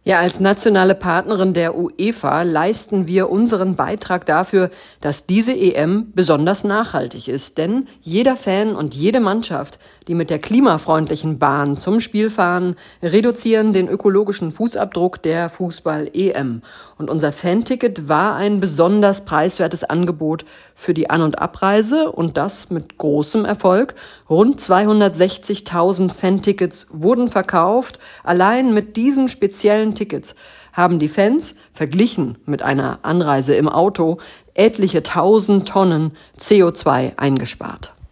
Ja, als nationale Partnerin der UEFA leisten wir unseren Beitrag dafür, dass diese EM besonders nachhaltig ist. Denn jeder Fan und jede Mannschaft, die mit der klimafreundlichen Bahn zum Spiel fahren, reduzieren den ökologischen Fußabdruck der Fußball-EM. Und unser Fanticket war ein besonders preiswertes Angebot für die An- und Abreise und das mit großem Erfolg. Rund 260.000 Fantickets wurden verkauft. Allein mit diesen speziellen Tickets haben die Fans, verglichen mit einer Anreise im Auto, etliche 1000 Tonnen CO2 eingespart.